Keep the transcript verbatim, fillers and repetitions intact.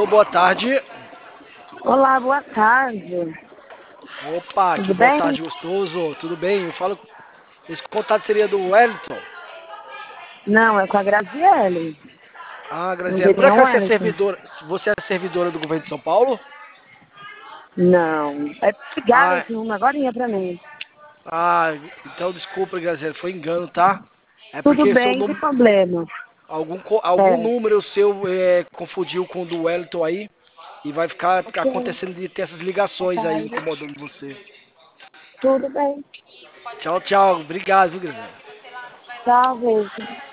Alô, boa tarde. Olá, boa tarde. Opa, que Tudo boa bem? tarde, gostoso. Tudo bem? Eu falo. Esse contato seria do Wellington. Não, é com a Graziele. Ah, Não Graziela. Por seria o acaso você é Wellington? servidora. Você é servidora do governo de São Paulo? Não. É ligaram Ah, esse número agora ia pra mim. ah, então desculpa, Graziela. Foi engano, tá? É Tudo porque seu bem, sem nome. problema. Algum, co- algum É. número seu é, confundiu com o do Wellington aí. E vai ficar Ok. acontecendo de ter essas Boa ligações aí tarde. incomodando você. Tudo bem. Tchau, tchau. Obrigado, viu, Graziela? Tchau, beijo.